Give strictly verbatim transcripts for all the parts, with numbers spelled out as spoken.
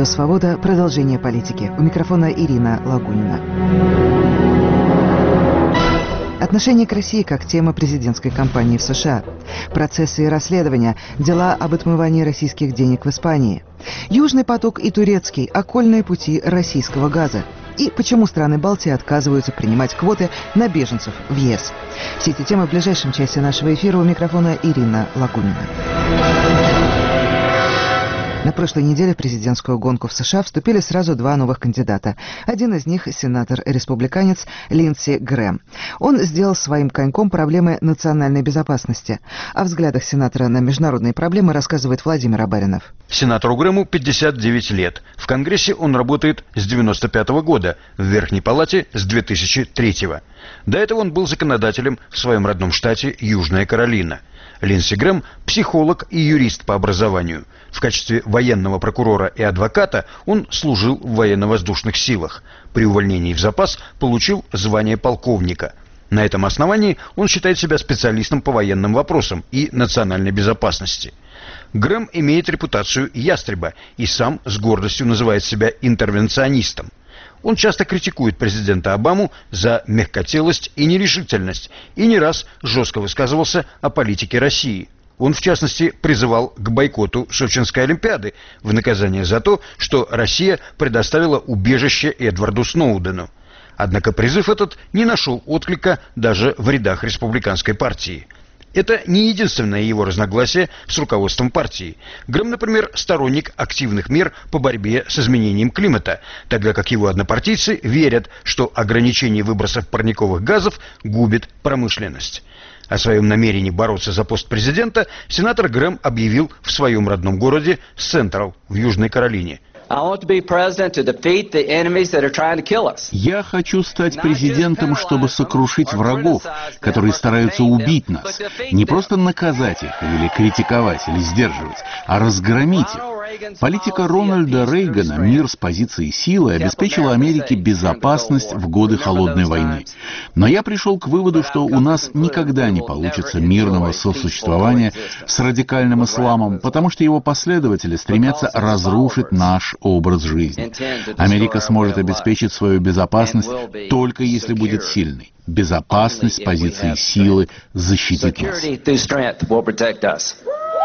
Радио «Свобода». Продолжение политики. У микрофона Ирина Лагунина. Отношение к России как тема президентской кампании в США. Процессы и расследования. Дела об отмывании российских денег в Испании. Южный поток и турецкий. Окольные пути российского газа. И почему страны Балтии отказываются принимать квоты на беженцев в ЕС. Все эти темы в ближайшем часе нашего эфира. У микрофона Ирина Лагунина. На прошлой неделе в президентскую гонку в США вступили сразу два новых кандидата. Один из них – сенатор-республиканец Линдси Грэм. Он сделал своим коньком проблемы национальной безопасности. О взглядах сенатора на международные проблемы рассказывает Владимир Абаринов. Сенатору Грэму пятьдесят девять лет. В Конгрессе он работает с девяносто пятого года, в Верхней Палате с две тысячи третьего. До этого он был законодателем в своем родном штате Южная Каролина. Линдси Грэм – психолог и юрист по образованию. В качестве военного прокурора и адвоката он служил в военно-воздушных силах. При увольнении в запас получил звание полковника. На этом основании он считает себя специалистом по военным вопросам и национальной безопасности. Грэм имеет репутацию ястреба и сам с гордостью называет себя интервенционистом. Он часто критикует президента Обаму за мягкотелость и нерешительность и не раз жестко высказывался о политике России. Он, в частности, призывал к бойкоту Сочинской Олимпиады в наказание за то, что Россия предоставила убежище Эдварду Сноудену. Однако призыв этот не нашел отклика даже в рядах республиканской партии. Это не единственное его разногласие с руководством партии. Грэм, например, сторонник активных мер по борьбе с изменением климата, тогда как его однопартийцы верят, что ограничение выбросов парниковых газов губит промышленность. О своем намерении бороться за пост президента сенатор Грэм объявил в своем родном городе Сентрал в Южной Каролине. Я хочу стать президентом, чтобы сокрушить врагов, которые стараются убить нас. Не просто наказать их, или критиковать, или сдерживать, а разгромить их. Политика Рональда Рейгана «Мир с позиции силы» обеспечила Америке безопасность в годы Холодной войны. Но я пришел к выводу, что у нас никогда не получится мирного сосуществования с радикальным исламом, потому что его последователи стремятся разрушить наш образ жизни. Америка сможет обеспечить свою безопасность только если будет сильной. Безопасность с позиции силы защитит нас.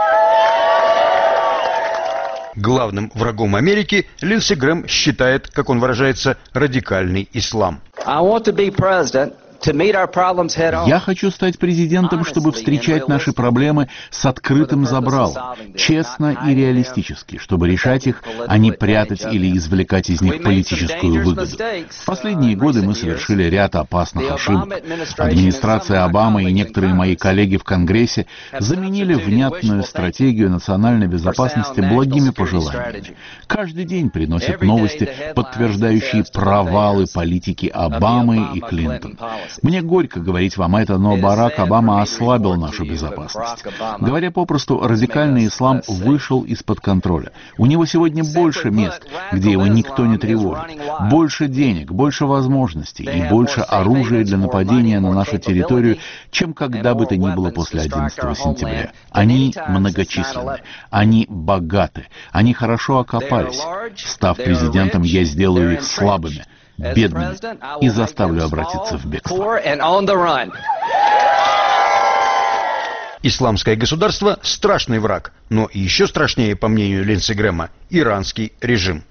Главным врагом Америки Линдси Грэм считает, как он выражается, радикальный ислам. Я хочу стать президентом, чтобы встречать наши проблемы с открытым забралом, честно и реалистически, чтобы решать их, а не прятать или извлекать из них политическую выгоду. В последние годы мы совершили ряд опасных ошибок. Администрация Обамы и некоторые мои коллеги в Конгрессе заменили внятную стратегию национальной безопасности благими пожеланиями. Каждый день приносят новости, подтверждающие провалы политики Обамы и Клинтон. Мне горько говорить вам это, но Барак Обама ослабил нашу безопасность. Говоря попросту, радикальный ислам вышел из-под контроля. У него сегодня больше мест, где его никто не тревожит. Больше денег, больше возможностей и больше оружия для нападения на нашу территорию, чем когда бы то ни было после одиннадцатого сентября. Они многочисленны, они богаты, они хорошо окопались. Став президентом, я сделаю их слабыми, бедными и заставлю обратиться в бегство. Исламское государство – страшный враг, но еще страшнее, по мнению Линдси Грэма, иранский режим.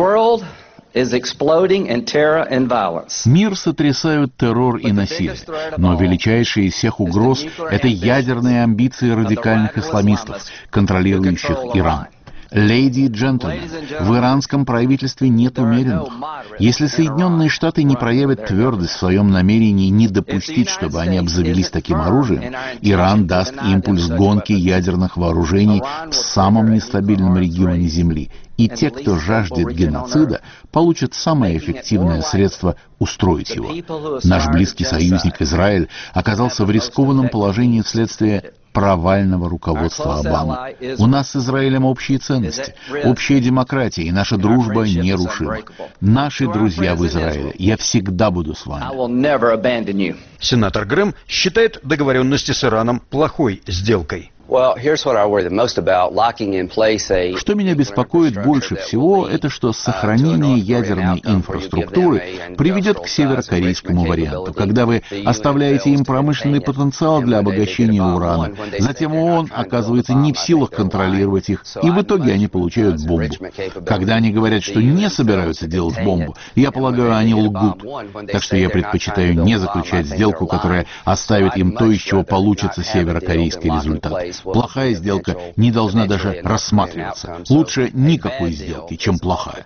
Мир сотрясают террор и насилие, но величайшая из всех угроз – это ядерные амбиции радикальных исламистов, контролирующих Иран. Леди и джентльмены, в иранском правительстве нет умеренных. Если Соединенные Штаты не проявят твердость в своем намерении не допустить, чтобы они обзавелись таким оружием, Иран даст импульс гонки ядерных вооружений в самом нестабильном регионе Земли. И те, кто жаждет геноцида, получат самое эффективное средство устроить его. Наш близкий союзник Израиль оказался в рискованном положении вследствие провального руководства Обамы. У нас с Израилем общие ценности, общая демократия, и наша дружба нерушима. Наши друзья в Израиле, я всегда буду с вами. Сенатор Грэм считает договоренности с Ираном плохой сделкой. Что меня беспокоит больше всего, это что сохранение ядерной инфраструктуры приведет к северокорейскому варианту, когда вы оставляете им промышленный потенциал для обогащения урана, затем ООН оказывается не в силах контролировать их, и в итоге они получают бомбу. Когда они говорят, что не собираются делать бомбу, я полагаю, они лгут. Так что я предпочитаю не заключать сделку, которая оставит им то, из чего получится северокорейский результат. Плохая сделка не должна даже рассматриваться. Лучше никакой сделки, чем плохая.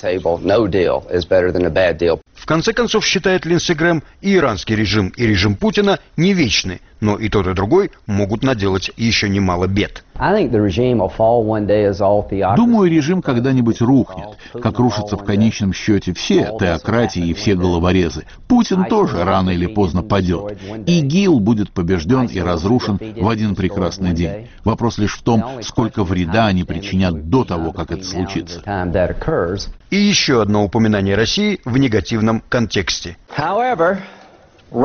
В конце концов, считает Линдси Грэм, и иранский режим, и режим Путина не вечны, но и тот, и другой могут наделать еще немало бед. Думаю, режим когда-нибудь рухнет, как рушатся в конечном счете все теократии и все головорезы. Путин тоже рано или поздно падет. ИГИЛ будет побежден и разрушен в один прекрасный день. Вопрос лишь в том, сколько вреда они причинят до того, как это случится. И еще одно упоминание России в негативном контексте. Но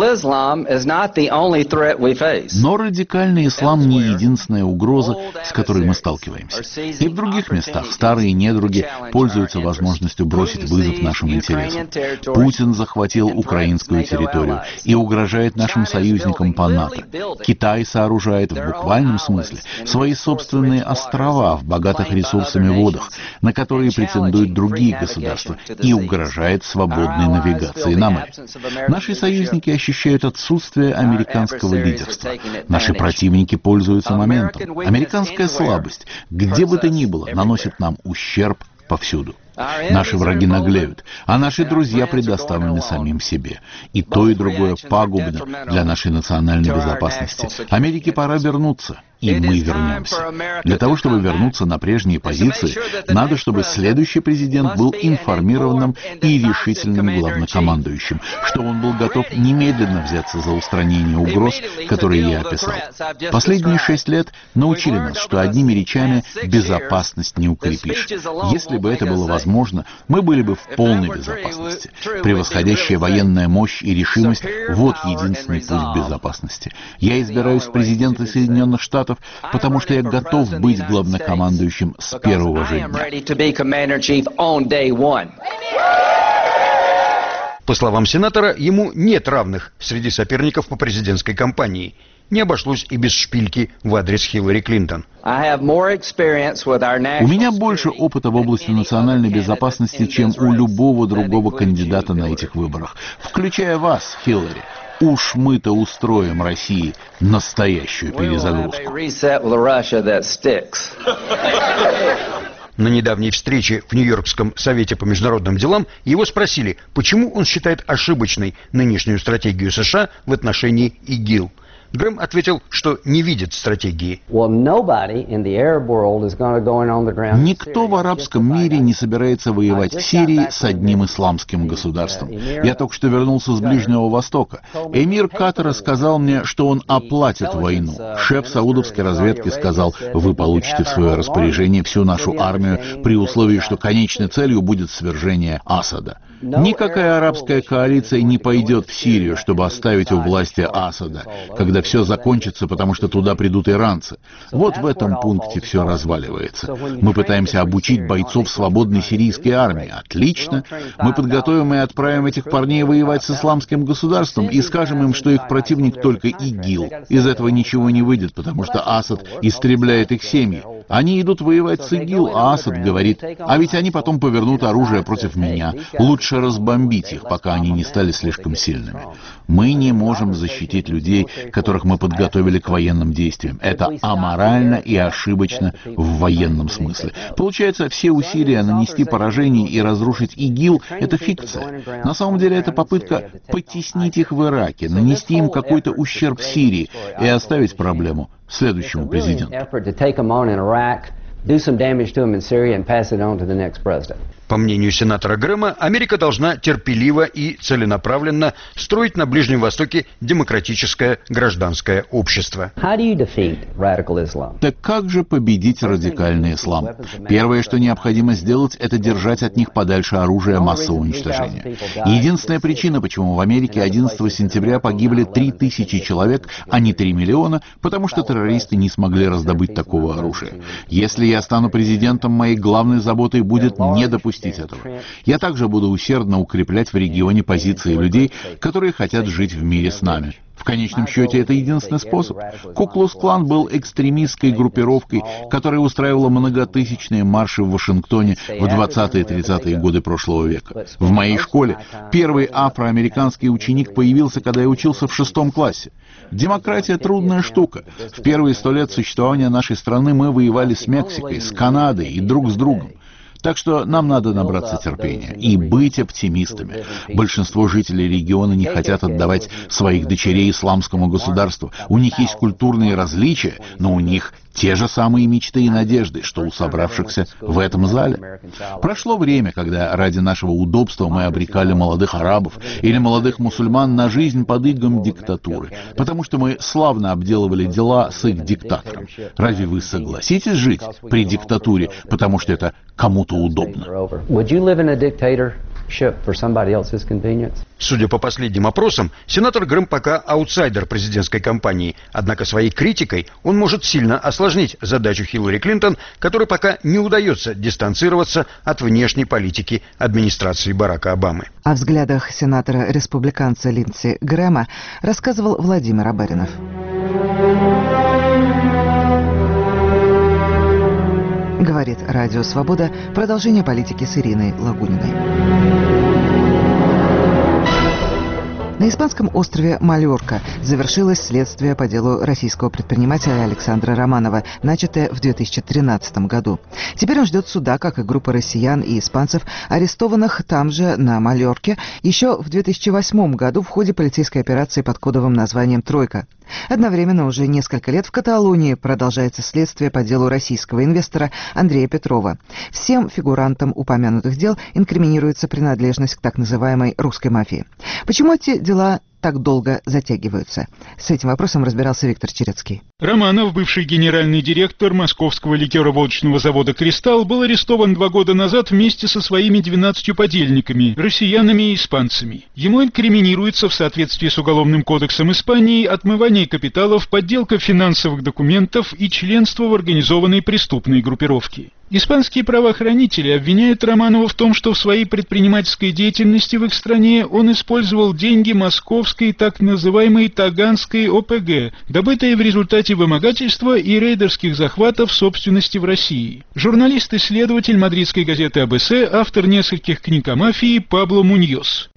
радикальный ислам не единственная угроза, с которой мы сталкиваемся. И в других местах старые недруги пользуются возможностью бросить вызов нашим интересам. Путин захватил украинскую территорию и угрожает нашим союзникам по НАТО. Китай сооружает в буквальном смысле свои собственные острова в богатых ресурсами водах, на которые претендуют другие государства, и угрожает свободной навигации на море. Наши союзники Союзники ощущают отсутствие американского лидерства. Наши противники пользуются моментом. Американская слабость, где бы то ни было, наносит нам ущерб повсюду. Наши враги наглеют, а наши друзья предоставлены самим себе. И то, и другое пагубно для нашей национальной безопасности. Америке пора вернуться, и мы вернемся. Для того, чтобы вернуться на прежние позиции, надо, чтобы следующий президент был информированным и решительным главнокомандующим, что он был готов немедленно взяться за устранение угроз, которые я описал. Последние шесть лет научили нас, что одними речами безопасность не укрепишь. Если бы это было возможно, мы были бы в полной безопасности. Превосходящая военная мощь и решимость – вот единственный путь к безопасности. Я избираюсь в президенты Соединенных Штатов, потому что я готов быть главнокомандующим с первого же дня. По словам сенатора, ему нет равных среди соперников по президентской кампании. Не обошлось и без шпильки в адрес Хиллари Клинтон. У меня больше опыта в области национальной безопасности, чем у любого другого кандидата на этих выборах, включая вас, Хиллари. Уж мы-то устроим России настоящую перезагрузку. На недавней встрече в Нью-Йоркском совете по международным делам его спросили, почему он считает ошибочной нынешнюю стратегию США в отношении ИГИЛ. Грэм ответил, что не видит стратегии. Никто в арабском мире не собирается воевать в Сирии с одним исламским государством. Я только что вернулся с Ближнего Востока. Эмир Катара сказал мне, что он оплатит войну. Шеф саудовской разведки сказал, вы получите в свое распоряжение всю нашу армию при условии, что конечной целью будет свержение Асада. Никакая арабская коалиция не пойдет в Сирию, чтобы оставить у власти Асада, когда все закончится, потому что туда придут иранцы. Вот в этом пункте все разваливается. Мы пытаемся обучить бойцов свободной сирийской армии. Отлично. Мы подготовим и отправим этих парней воевать с исламским государством и скажем им, что их противник только ИГИЛ. Из этого ничего не выйдет, потому что Асад истребляет их семьи. Они идут воевать с ИГИЛ, а Асад говорит, а ведь они потом повернут оружие против меня. Лучше разбомбить их, пока они не стали слишком сильными. Мы не можем защитить людей, которых мы подготовили к военным действиям. Это аморально и ошибочно в военном смысле. Получается, все усилия нанести поражение и разрушить ИГИЛ – это фикция. На самом деле, это попытка потеснить их в Ираке, нанести им какой-то ущерб в Сирии и оставить проблему следующему президенту. Do some damage to them in Syria and pass it on to the next president. По мнению сенатора Грэма, Америка должна терпеливо и целенаправленно строить на Ближнем Востоке демократическое гражданское общество. Так как же победить радикальный ислам? Первое, что необходимо сделать, это держать от них подальше оружие массового уничтожения. Единственная причина, почему в Америке одиннадцатого сентября погибли три тысячи человек, а не три миллиона, потому что террористы не смогли раздобыть такого оружия. Если я стану президентом, моей главной заботой будет не допустить этого. Я также буду усердно укреплять в регионе позиции людей, которые хотят жить в мире с нами. В конечном счете, это единственный способ. Ку-клукс-клан был экстремистской группировкой, которая устраивала многотысячные марши в Вашингтоне в двадцатые-тридцатые годы прошлого века. В моей школе первый афроамериканский ученик появился, когда я учился в шестом классе. Демократия — трудная штука. В первые сто лет существования нашей страны мы воевали с Мексикой, с Канадой и друг с другом. Так что нам надо набраться терпения и быть оптимистами. Большинство жителей региона не хотят отдавать своих дочерей исламскому государству. У них есть культурные различия, но у них те же самые мечты и надежды, что у собравшихся в этом зале. Прошло время, когда ради нашего удобства мы обрекали молодых арабов или молодых мусульман на жизнь под игом диктатуры, потому что мы славно обделывали дела с их диктатором. Разве вы согласитесь жить при диктатуре, потому что это кому-то удобно? Судя по последним опросам, сенатор Грэм пока аутсайдер президентской кампании, однако своей критикой он может сильно осложнить задачу Хиллари Клинтон, которой пока не удается дистанцироваться от внешней политики администрации Барака Обамы. О взглядах сенатора-республиканца Линдси Грэма рассказывал Владимир Абаринов. Говорит Радио Свобода. Продолжение политики с Ириной Лагуниной. На испанском острове Мальорка завершилось следствие по делу российского предпринимателя Александра Романова, начатое в две тысячи тринадцатом году. Теперь он ждет суда, как и группа россиян и испанцев, арестованных там же, на Мальорке, еще в две тысячи восьмом году в ходе полицейской операции под кодовым названием «Тройка». Одновременно уже несколько лет в Каталонии продолжается следствие по делу российского инвестора Андрея Петрова. Всем фигурантам упомянутых дел инкриминируется принадлежность к так называемой русской мафии. Почему эти дела так долго затягиваются? С этим вопросом разбирался Виктор Черецкий. Романов, бывший генеральный директор московского ликероводочного завода «Кристалл», был арестован два года назад вместе со своими двенадцатью подельниками, россиянами и испанцами. Ему инкриминируется в соответствии с Уголовным кодексом Испании отмывание капиталов, подделка финансовых документов и членство в организованной преступной группировке. Испанские правоохранители обвиняют Романова в том, что в своей предпринимательской деятельности в их стране он использовал деньги московской так называемой Таганской О Пэ Гэ, добытые в результате вымогательства и рейдерских захватов собственности в России. Журналист-исследователь мадридской газеты А Бэ Эс, автор нескольких книг о мафии, Пабло Муньос.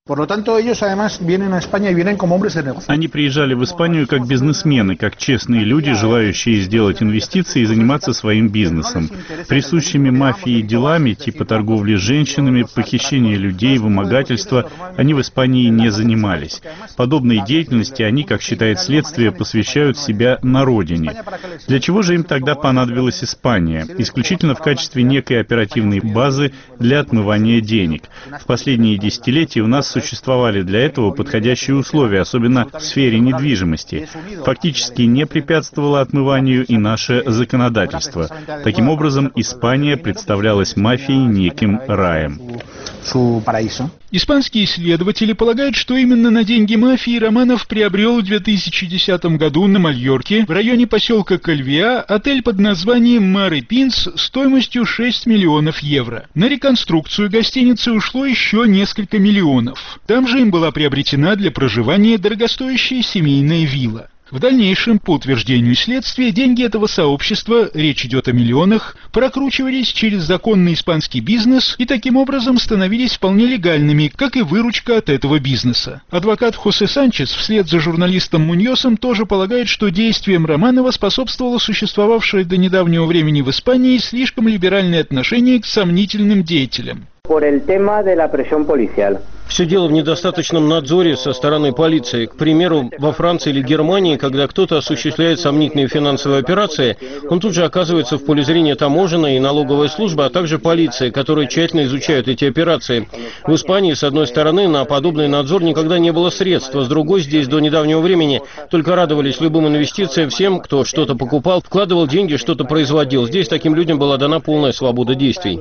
Они приезжали в Испанию как бизнесмены, как честные люди, желающие сделать инвестиции и заниматься своим бизнесом. Присущими мафии делами, типа торговли с женщинами, похищения людей, вымогательства, они в Испании не занимались. Подобной деятельности они, как считает следствие, посвящают себя на родине. Для чего же им тогда понадобилась Испания? Исключительно в качестве некой оперативной базы для отмывания денег. В последние десятилетия у нас существовали для этого подходящие условия, особенно в сфере недвижимости. Фактически не препятствовало отмыванию и наше законодательство. Таким образом, Испания представлялась мафией неким раем. Испанские исследователи полагают, что именно на деньги мафии Романов приобрел в две тысячи десятом году на Мальорке, в районе поселка Кальвиа, отель под названием «Маре Пинс» стоимостью шесть миллионов евро. На реконструкцию гостиницы ушло еще несколько миллионов. Там же им была приобретена для проживания дорогостоящая семейная вилла. В дальнейшем, по утверждению следствия, деньги этого сообщества, речь идет о миллионах, прокручивались через законный испанский бизнес и таким образом становились вполне легальными, как и выручка от этого бизнеса. Адвокат Хосе Санчес вслед за журналистом Муньосом тоже полагает, что действиям Романова способствовало существовавшее до недавнего времени в Испании слишком либеральное отношение к сомнительным деятелям. Все дело в недостаточном надзоре со стороны полиции. К примеру, во Франции или Германии, когда кто-то осуществляет сомнительные финансовые операции, он тут же оказывается в поле зрения таможенной и налоговой службы, а также полиции, которые тщательно изучают эти операции. В Испании, с одной стороны, на подобный надзор никогда не было средств, а с другой, здесь до недавнего времени только радовались любым инвестициям всем, кто что-то покупал, вкладывал деньги, что-то производил. Здесь таким людям была дана полная свобода действий.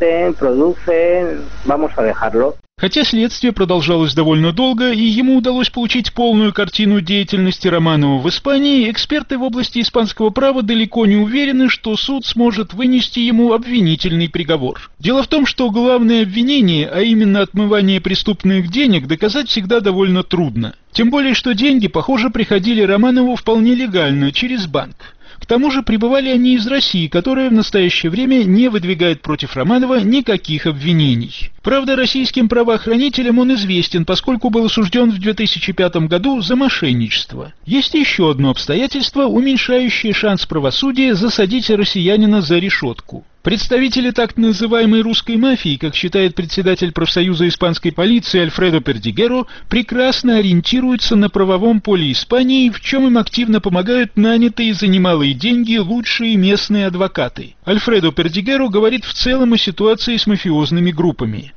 Хотя следствие продолжалось довольно долго, и ему удалось получить полную картину деятельности Романова в Испании, эксперты в области испанского права далеко не уверены, что суд сможет вынести ему обвинительный приговор. Дело в том, что главное обвинение, а именно отмывание преступных денег, доказать всегда довольно трудно. Тем более, что деньги, похоже, приходили Романову вполне легально, через банк. К тому же прибывали они из России, которая в настоящее время не выдвигает против Романова никаких обвинений. Правда, российским правоохранителям он известен, поскольку был осужден в две тысячи пятом году за мошенничество. Есть еще одно обстоятельство, уменьшающее шанс правосудия засадить россиянина за решетку. Представители так называемой русской мафии, как считает председатель профсоюза испанской полиции Альфредо Пердигеро, прекрасно ориентируются на правовом поле Испании, в чем им активно помогают нанятые за немалые деньги лучшие местные адвокаты. Альфредо Пердигеро говорит в целом о ситуации с мафиозными группами.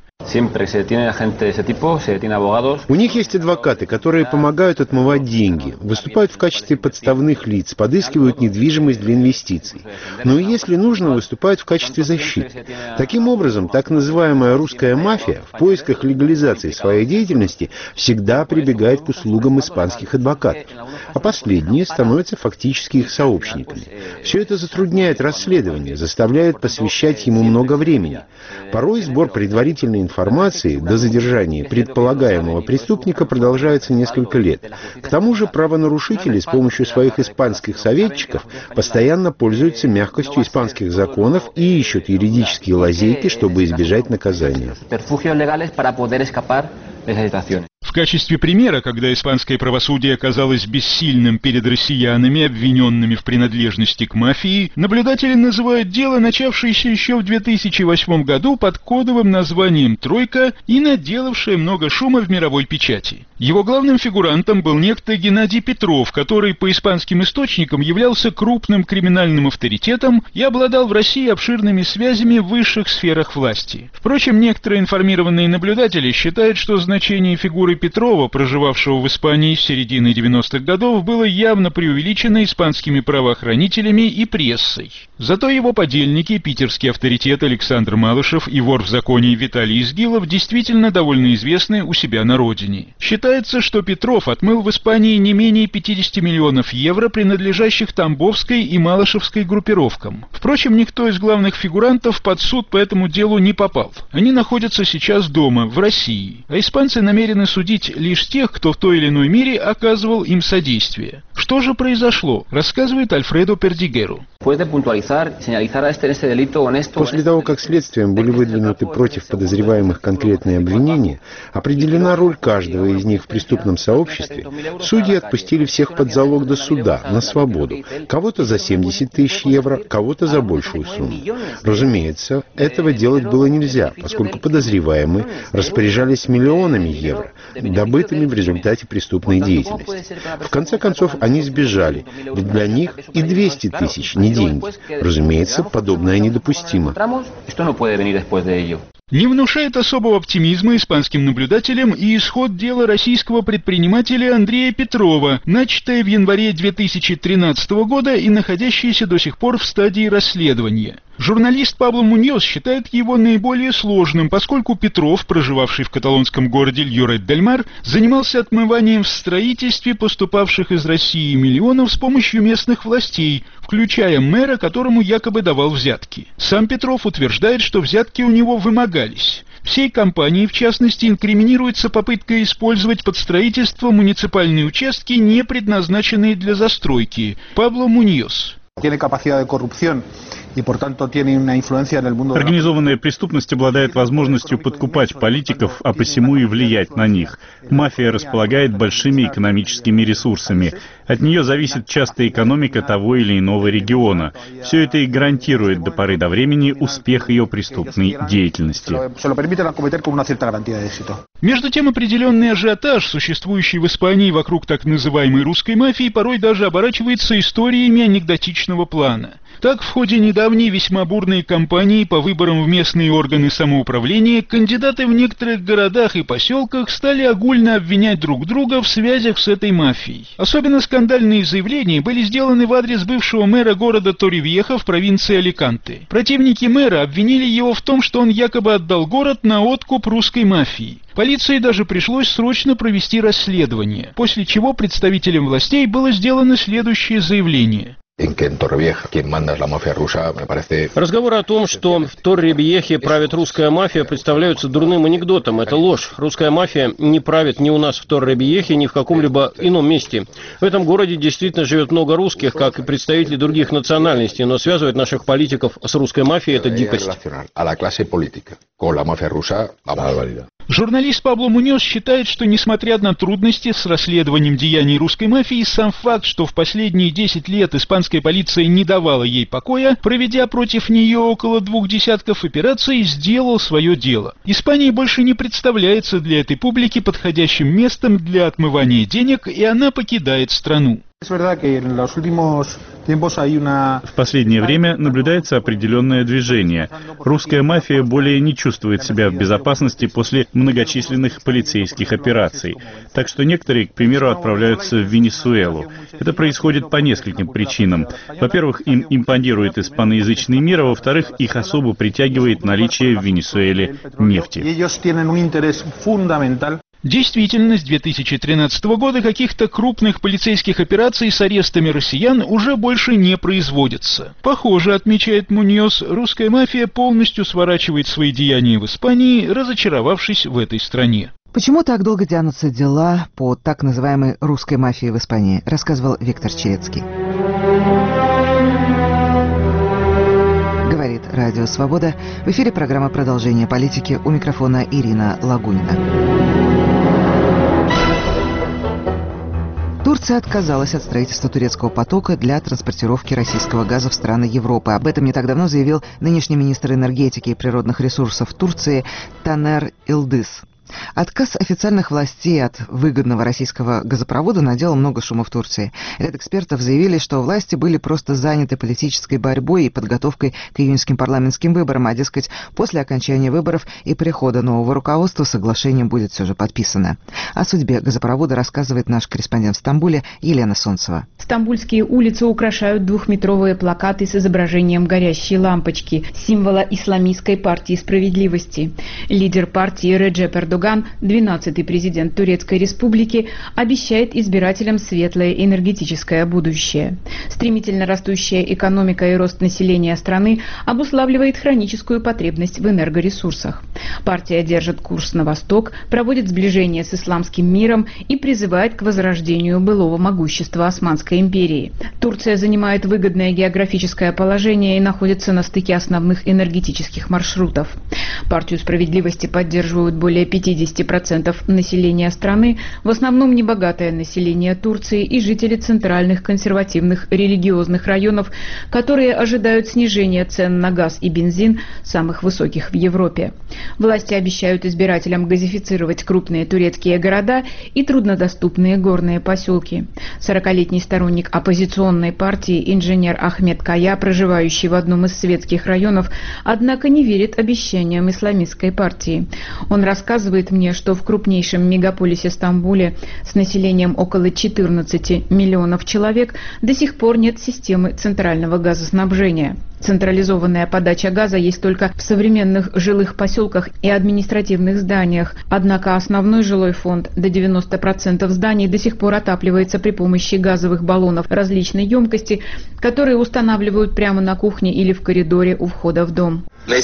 У них есть адвокаты, которые помогают отмывать деньги, выступают в качестве подставных лиц, подыскивают недвижимость для инвестиций. Но и если нужно, выступают в качестве защиты. Таким образом, так называемая русская мафия в поисках легализации своей деятельности всегда прибегает к услугам испанских адвокатов, а последние становятся фактически их сообщниками. Все это затрудняет расследование, заставляет посвящать ему много времени. Порой сбор предварительной информации до задержания предполагаемого преступника продолжается несколько лет. К тому же правонарушители с помощью своих испанских советчиков постоянно пользуются мягкостью испанских законов и ищут юридические лазейки, чтобы избежать наказания. В качестве примера, когда испанское правосудие оказалось бессильным перед россиянами, обвиненными в принадлежности к мафии, наблюдатели называют дело, начавшееся еще в две тысячи восьмом году под кодовым названием «Тройка» и наделавшее много шума в мировой печати. Его главным фигурантом был некто Геннадий Петров, который по испанским источникам являлся крупным криминальным авторитетом и обладал в России обширными связями в высших сферах власти. Впрочем, некоторые информированные наблюдатели считают, что значение фигуры Петрова, проживавшего в Испании с середины девяностых годов, было явно преувеличено испанскими правоохранителями и прессой. Зато его подельники, питерский авторитет Александр Малышев и вор в законе Виталий Изгилов, действительно довольно известны у себя на родине. Считается, что Петров отмыл в Испании не менее пятидесяти миллионов евро, принадлежащих Тамбовской и Малышевской группировкам. Впрочем, никто из главных фигурантов под суд по этому делу не попал. Они находятся сейчас дома, в России, а испанцы намерены судить лишь тех, кто в той или иной мере оказывал им содействие. Что же произошло, рассказывает Альфредо Пердигеро. После того, как следствием были выдвинуты против подозреваемых конкретные обвинения, определена роль каждого из них в преступном сообществе, судьи отпустили всех под залог до суда, на свободу. Кого-то за семьдесят тысяч евро, кого-то за большую сумму. Разумеется, этого делать было нельзя, поскольку подозреваемые распоряжались миллионами евро, добытыми в результате преступной деятельности. В конце концов, они сбежали, ведь для них и двести тысяч не деньги. Разумеется, подобное недопустимо. Не внушает особого оптимизма испанским наблюдателям и исход дела российского предпринимателя Андрея Петрова, начатое в январе две тысячи тринадцатого года и находящееся до сих пор в стадии расследования. Журналист Пабло Муньос считает его наиболее сложным, поскольку Петров, проживавший в каталонском городе Льорет-дель-Мар, занимался отмыванием в строительстве поступавших из России миллионов с помощью местных властей, включая мэра, которому якобы давал взятки. Сам Петров утверждает, что взятки у него вымогались. Всей компании, в частности, инкриминируется попытка использовать под строительство муниципальные участки, не предназначенные для застройки. Пабло Муньос. Организованная преступность обладает возможностью подкупать политиков, а посему и влиять на них. Мафия располагает большими экономическими ресурсами. От нее зависит часто экономика того или иного региона. Все это и гарантирует до поры до времени успех ее преступной деятельности. Между тем, определенный ажиотаж, существующий в Испании вокруг так называемой русской мафии, порой даже оборачивается историями анекдотичного плана. Так, в ходе недавней весьма бурной кампании по выборам в местные органы самоуправления кандидаты в некоторых городах и поселках стали огульно обвинять друг друга в связях с этой мафией. Особенно скандальные заявления были сделаны в адрес бывшего мэра города Торревьеха в провинции Аликанте. Противники мэра обвинили его в том, что он якобы отдал город на откуп русской мафии. Полиции даже пришлось срочно провести расследование, после чего представителям властей было сделано следующее заявление. Разговоры о том, что в Торревьехе правит русская мафия, представляются дурным анекдотом. Это ложь. Русская мафия не правит ни у нас в Торревьехе, ни в каком-либо ином месте. В этом городе действительно живет много русских, как и представители других национальностей, но связывать наших политиков с русской мафией – это дикость. Журналист Пабло Муньос считает, что несмотря на трудности с расследованием деяний русской мафии, сам факт, что в последние десять лет испанская полиция не давала ей покоя, проведя против нее около двух десятков операций, сделал свое дело. Испания больше не представляется для этой публики подходящим местом для отмывания денег, и она покидает страну. В последнее время наблюдается определенное движение. Русская мафия более не чувствует себя в безопасности после многочисленных полицейских операций. Так что некоторые, к примеру, отправляются в Венесуэлу. Это происходит по нескольким причинам. Во-первых, им импонирует испаноязычный мир, а во-вторых, их особо притягивает наличие в Венесуэле нефти. Действительно, с две тысячи тринадцатого года каких-то крупных полицейских операций с арестами россиян уже больше не производится. Похоже, отмечает Муньос, русская мафия полностью сворачивает свои деяния в Испании, разочаровавшись в этой стране. Почему так долго тянутся дела по так называемой русской мафии в Испании, рассказывал Виктор Черецкий. Говорит Радио Свобода. В эфире программа «Продолжение политики». У микрофона Ирина Лагунина. Турция отказалась от строительства турецкого потока для транспортировки российского газа в страны Европы. Об этом не так давно заявил нынешний министр энергетики и природных ресурсов Турции Танер Илдыз. Отказ официальных властей от выгодного российского газопровода наделал много шума в Турции. Ряд экспертов заявили, что власти были просто заняты политической борьбой и подготовкой к июньским парламентским выборам, а, дескать, после окончания выборов и прихода нового руководства соглашение будет все же подписано. О судьбе газопровода рассказывает наш корреспондент в Стамбуле Елена Солнцева. Стамбульские улицы украшают двухметровые плакаты с изображением горящей лампочки, символа исламистской партии справедливости. Лидер партии Реджеп Эрдоган, двенадцатый президент Турецкой Республики, обещает избирателям светлое энергетическое будущее. Стремительно растущая экономика и рост населения страны обуславливает хроническую потребность в энергоресурсах. Партия держит курс на восток, проводит сближение с исламским миром и призывает к возрождению былого могущества Османской империи. Турция занимает выгодное географическое положение и находится на стыке основных энергетических маршрутов. Партию справедливости поддерживают более пятидесяти процентов населения страны, в основном небогатое население Турции и жители центральных консервативных религиозных районов, которые ожидают снижения цен на газ и бензин, самых высоких в Европе. Власти обещают избирателям газифицировать крупные турецкие города и труднодоступные горные поселки. сорокалетний сторонник оппозиционной партии инженер Ахмед Кая, проживающий в одном из светских районов, однако не верит обещаниям исламистской партии. Он рассказывает мне, что в крупнейшем мегаполисе Стамбуле с населением около четырнадцати миллионов человек до сих пор нет системы центрального газоснабжения. Централизованная подача газа есть только в современных жилых поселках и административных зданиях, однако основной жилой фонд, до девяноста процентов зданий, до сих пор отапливается при помощи газовых баллонов различной емкости, которые устанавливают прямо на кухне или в коридоре у входа в дом.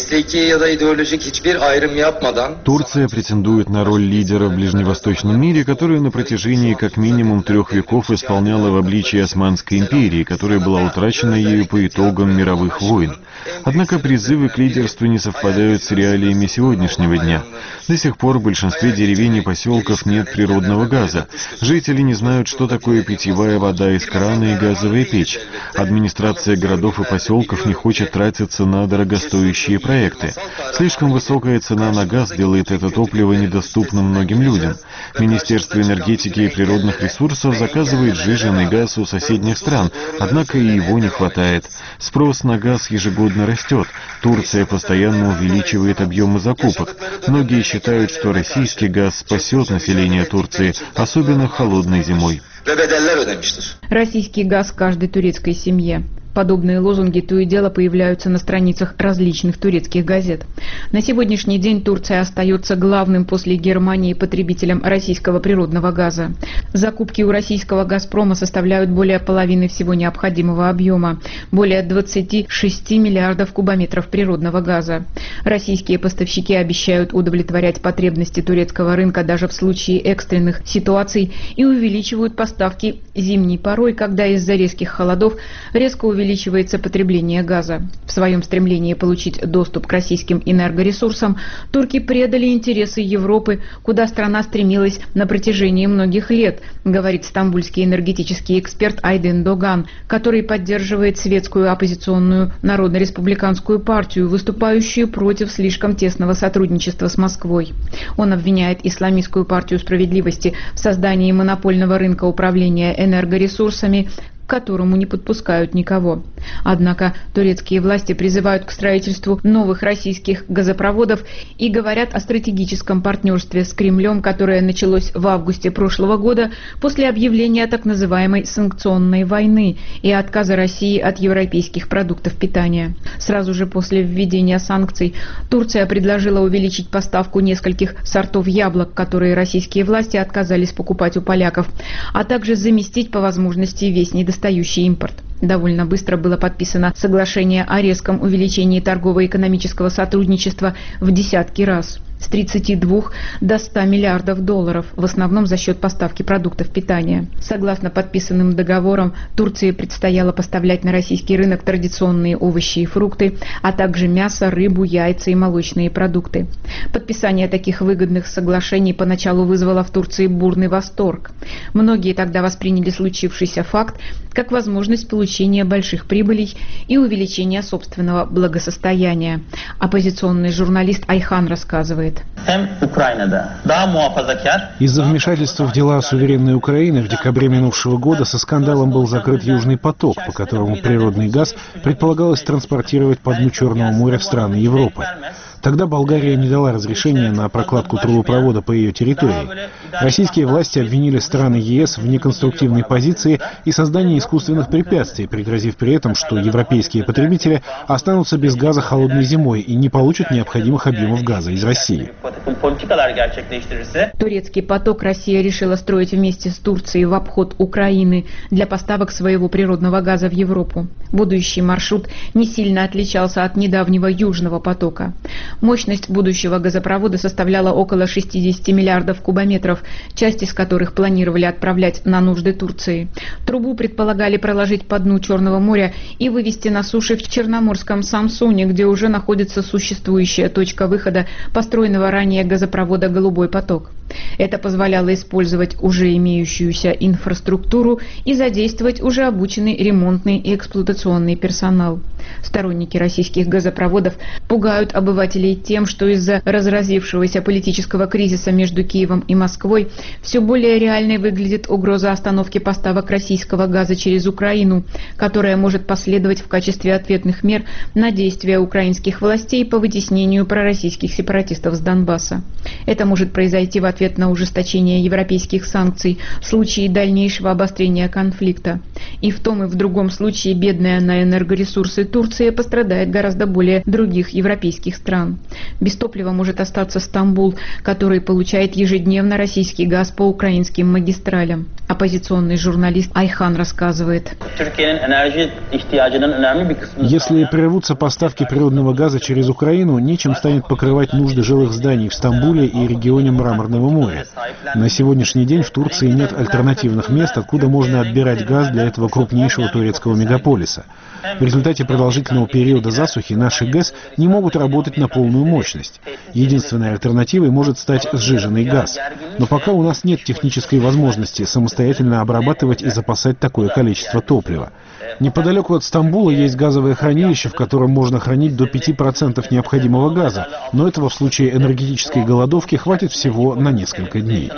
Турция претендует на роль лидера в ближневосточном мире, которую на протяжении как минимум трех веков исполняла в обличии Османской империи, которая была утрачена ею по итогам мировых войн. войн. Однако призывы к лидерству не совпадают с реалиями сегодняшнего дня. До сих пор в большинстве деревень и поселков нет природного газа. Жители не знают, что такое питьевая вода из крана и газовая печь. Администрация городов и поселков не хочет тратиться на дорогостоящие проекты. Слишком высокая цена на газ делает это топливо недоступным многим людям. Министерство энергетики и природных ресурсов заказывает сжиженный газ у соседних стран, однако и его не хватает. Спрос на газ ежегодно растет. Турция постоянно увеличивает объемы закупок. Многие считают, что российский газ спасет население Турции, особенно холодной зимой. Российский газ каждой турецкой семье. Подобные лозунги то и дело появляются на страницах различных турецких газет. На сегодняшний день Турция остается главным после Германии потребителем российского природного газа. Закупки у российского «Газпрома» составляют более половины всего необходимого объема – более двадцати шести миллиардов кубометров природного газа. Российские поставщики обещают удовлетворять потребности турецкого рынка даже в случае экстренных ситуаций и увеличивают поставки зимней порой, когда из-за резких холодов резко увеличивается увеличивается потребление газа. В своем стремлении получить доступ к российским энергоресурсам турки предали интересы Европы, куда страна стремилась на протяжении многих лет, говорит стамбульский энергетический эксперт Айдын Доган, который поддерживает светскую оппозиционную Народно-республиканскую партию, выступающую против слишком тесного сотрудничества с Москвой. Он обвиняет Исламистскую партию справедливости в создании монопольного рынка управления энергоресурсами, к которому не подпускают никого. Однако турецкие власти призывают к строительству новых российских газопроводов и говорят о стратегическом партнерстве с Кремлем, которое началось в августе прошлого года после объявления так называемой санкционной войны и отказа России от европейских продуктов питания. Сразу же после введения санкций Турция предложила увеличить поставку нескольких сортов яблок, которые российские власти отказались покупать у поляков, а также заместить по возможности весь недостающий Достающий импорт. Довольно быстро было подписано соглашение о резком увеличении торгово-экономического сотрудничества в десятки раз. С тридцати двух до ста миллиардов долларов, в основном за счет поставки продуктов питания. Согласно подписанным договорам, Турции предстояло поставлять на российский рынок традиционные овощи и фрукты, а также мясо, рыбу, яйца и молочные продукты. Подписание таких выгодных соглашений поначалу вызвало в Турции бурный восторг. Многие тогда восприняли случившийся факт как возможность получения больших прибылей и увеличения собственного благосостояния. Оппозиционный журналист Айхан рассказывает. Из-за вмешательства в дела суверенной Украины в декабре минувшего года со скандалом был закрыт Южный поток, по которому природный газ предполагалось транспортировать по дну Черного моря в страны Европы. Тогда Болгария не дала разрешения на прокладку трубопровода по ее территории. Российские власти обвинили страны ЕС в неконструктивной позиции и создании искусственных препятствий, пригрозив при этом, что европейские потребители останутся без газа холодной зимой и не получат необходимых объемов газа из России. Турецкий поток Россия решила строить вместе с Турцией в обход Украины для поставок своего природного газа в Европу. Будущий маршрут не сильно отличался от недавнего Южного потока. Мощность будущего газопровода составляла около шестидесяти миллиардов кубометров, часть из которых планировали отправлять на нужды Турции. Трубу предполагали проложить по дну Черного моря и вывести на суше в Черноморском Самсуне, где уже находится существующая точка выхода построенного ранее газопровода «Голубой поток». Это позволяло использовать уже имеющуюся инфраструктуру и задействовать уже обученный ремонтный и эксплуатационный персонал. Сторонники российских газопроводов пугают обывателей тем, что из-за разразившегося политического кризиса между Киевом и Москвой все более реальной выглядит угроза остановки поставок российского газа через Украину, которая может последовать в качестве ответных мер на действия украинских властей по вытеснению пророссийских сепаратистов с Донбасса. Это может произойти в ответ на ужесточение европейских санкций в случае дальнейшего обострения конфликта. И в том и в другом случае бедная на энергоресурсы Турция пострадает гораздо более других европейских стран. Без топлива может остаться Стамбул, который получает ежедневно российский газ по украинским магистралям. Оппозиционный журналист Айхан рассказывает. Если прервутся поставки природного газа через Украину, нечем станет покрывать нужды жилых зданий в Стамбуле и регионе Мраморного моря. На сегодняшний день в Турции нет альтернативных мест, откуда можно отбирать газ для этого крупнейшего турецкого мегаполиса. В результате продолжительного периода засухи наши ГЭС не могут работать на полную мощность. Единственной альтернативой может стать сжиженный газ. Но пока у нас нет технической возможности самостоятельно обрабатывать и запасать такое количество топлива. Неподалеку от Стамбула есть газовое хранилище, в котором можно хранить до пяти процентов необходимого газа, но этого в случае энергетической голодовки хватит всего на несколько дней.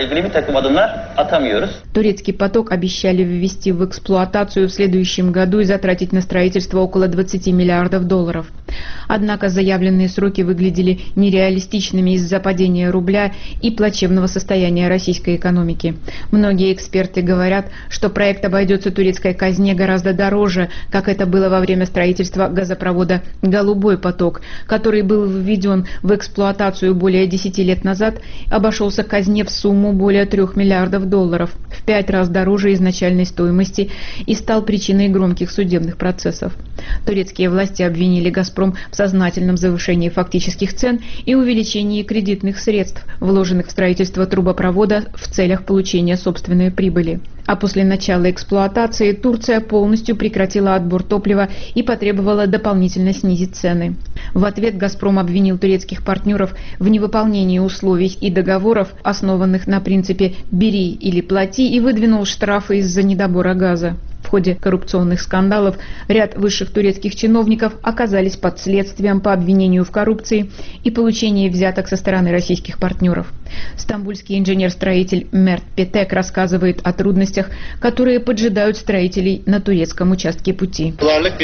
Турецкий поток обещали ввести в эксплуатацию в следующем году и затратить на строительство около двадцати миллиардов долларов. Однако заявленные сроки выглядели нереалистичными из-за падения рубля и плачевного состояния российской экономики. Многие эксперты говорят, что проект обойдется турецкой казне гораздо дороже, как это было во время строительства газопровода «Голубой поток», который был введен в эксплуатацию более десяти лет назад, обошелся казне в сумму более трех миллиардов долларов, в пять раз дороже изначальной стоимости, и стал причиной громких судебных процессов. Турецкие власти обвинили «Газпром» в сознательном завышении фактических цен и увеличении кредитных средств, вложенных в строительство трубопровода в целях получения собственной прибыли. А после начала эксплуатации Турция полностью прекратила отбор топлива и потребовала дополнительно снизить цены. В ответ «Газпром» обвинил турецких партнеров в невыполнении условий и договоров, основанных на принципе «бери или плати», и выдвинул штрафы из-за недобора газа. В ходе коррупционных скандалов ряд высших турецких чиновников оказались под следствием по обвинению в коррупции и получении взяток со стороны российских партнеров. Стамбульский инженер-строитель Мерт Петек рассказывает о трудностях, которые поджидают строителей на турецком участке пути.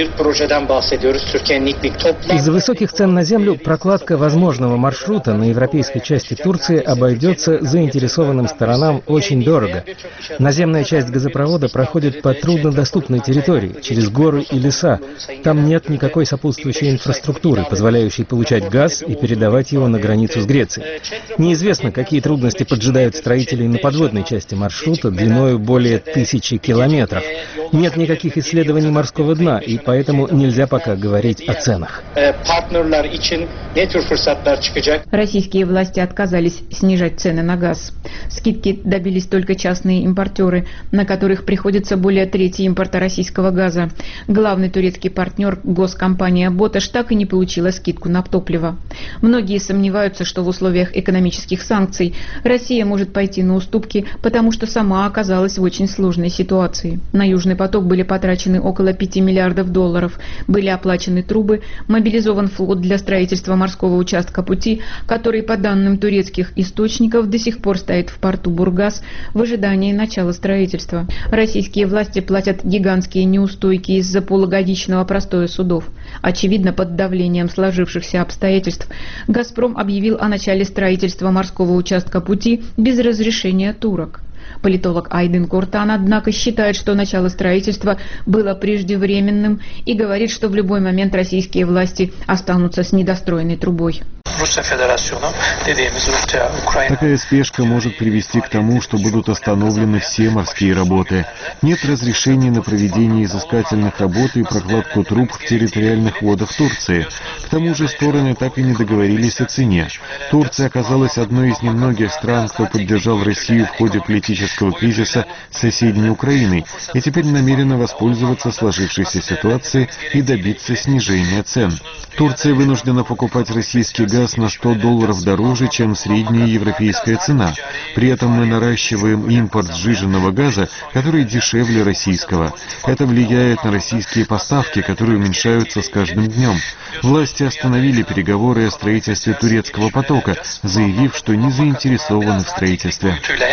Из-за высоких цен на землю прокладка возможного маршрута на европейской части Турции обойдется заинтересованным сторонам очень дорого. Наземная часть газопровода проходит по труднодоступной территории, через горы и леса. Там нет никакой сопутствующей инфраструктуры, позволяющей получать газ и передавать его на границу с Грецией. Неизвестно, какие трудности поджидают строителей на подводной части маршрута длиною более тысячи километров. Нет никаких исследований морского дна, и поэтому нельзя пока говорить о ценах. Российские власти отказались снижать цены на газ. Скидки добились только частные импортеры, на которых приходится более трети импорта российского газа. Главный турецкий партнер, госкомпания «Боташ», так и не получила скидку на топливо. Многие сомневаются, что в условиях экономических санкций Россия может пойти на уступки, потому что сама оказалась в очень сложной ситуации. На «Южный поток» были потрачены около пяти миллиардов долларов, были оплачены трубы, мобилизован флот для строительства морского участка пути, который, по данным турецких источников, до сих пор стоит в порту Бургас в ожидании начала строительства. Российские власти платят гигантские неустойки из-за полугодичного простоя судов. Очевидно, под давлением сложившихся обстоятельств «Газпром» объявил о начале строительства морского участка пути без разрешения турок. Политолог Айдын Кортан, однако, считает, что начало строительства было преждевременным и говорит, что в любой момент российские власти останутся с недостроенной трубой. Такая спешка может привести к тому, что будут остановлены все морские работы. Нет разрешений на проведение изыскательных работ и прокладку труб в территориальных водах Турции. К тому же стороны так и не договорились о цене. Турция оказалась одной из немногих стран, кто поддержал Россию в ходе политического кризиса с соседней Украиной, и теперь намерена воспользоваться сложившейся ситуацией и добиться снижения цен. Турция вынуждена покупать российский газ на сто долларов дороже, чем средняя европейская цена. При этом мы наращиваем импорт сжиженного газа, который дешевле российского. Это влияет на российские поставки, которые уменьшаются с каждым днем. Власти остановили переговоры о строительстве турецкого потока, заявив, что не заинтересованы в строительстве.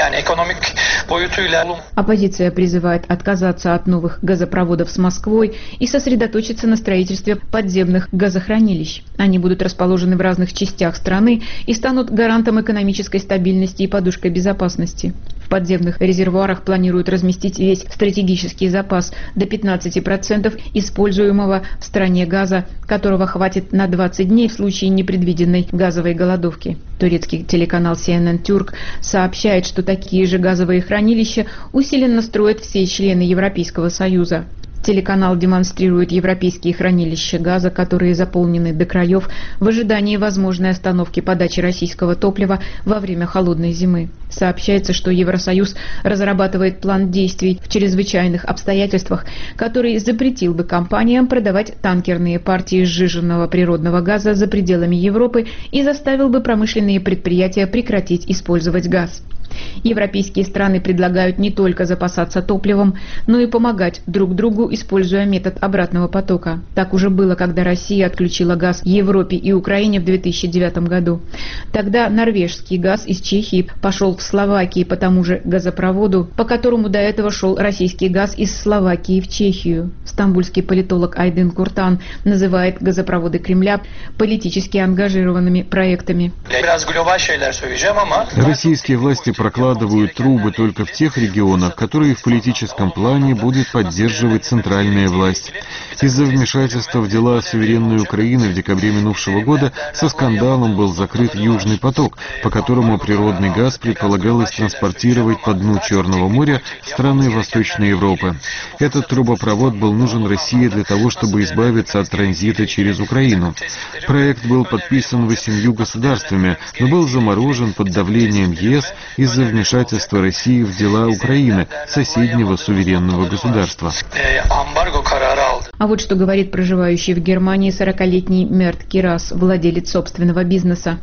Оппозиция призывает отказаться от новых газопроводов с Москвой и сосредоточиться на строительстве подземных газохранилищ. Они будут расположены в разных частях страны и станут гарантом экономической стабильности и подушкой безопасности. В подземных резервуарах планируют разместить весь стратегический запас до пятнадцати процентов используемого в стране газа, которого хватит на двадцать дней в случае непредвиденной газовой голодовки. Турецкий телеканал си эн эн Türk сообщает, что такие же газовые хранилища усиленно строят все члены Европейского Союза. Телеканал демонстрирует европейские хранилища газа, которые заполнены до краев в ожидании возможной остановки подачи российского топлива во время холодной зимы. Сообщается, что Евросоюз разрабатывает план действий в чрезвычайных обстоятельствах, который запретил бы компаниям продавать танкерные партии сжиженного природного газа за пределами Европы и заставил бы промышленные предприятия прекратить использовать газ. Европейские страны предлагают не только запасаться топливом, но и помогать друг другу, используя метод обратного потока. Так уже было, когда Россия отключила газ Европе и Украине в две тысячи девятом году. Тогда норвежский газ из Чехии пошел в Словакии по тому же газопроводу, по которому до этого шел российский газ из Словакии в Чехию. Стамбульский политолог Айдын Куртан называет газопроводы Кремля политически ангажированными проектами. Российские власти прокладывают трубы только в тех регионах, которые в политическом плане будет поддерживать центральная власть. Из-за вмешательства в дела суверенной Украины в декабре минувшего года со скандалом был закрыт Южный поток, по которому природный газ предполагалось транспортировать по дну Черного моря в страны Восточной Европы. Этот трубопровод был нужен России для того, чтобы избавиться от транзита через Украину. Проект был подписан восемью государствами, но был заморожен под давлением е эс из-за вмешательства России в дела Украины, соседнего суверенного государства. А вот что говорит проживающий в Германии сорокалетний Мерт Кирас, владелец собственного бизнеса.